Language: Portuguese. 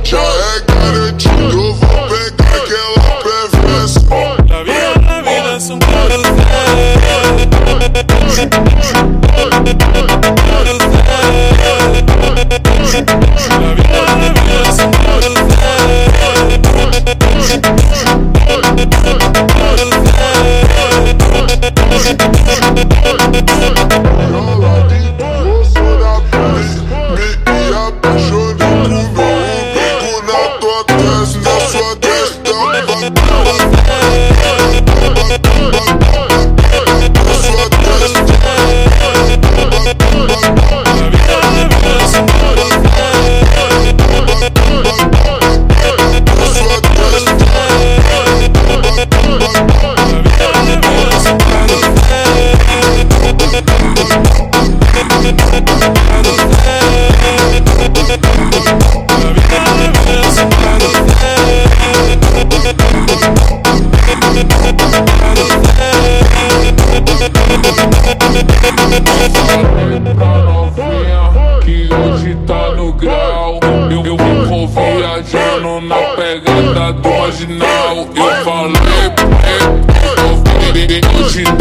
Já é garantido, eu vou pegar aquela preferência. Na vida são todos pra novinha que hoje tá no grau. Eu vou viajando na pegada do marginal. Eu falei, hoje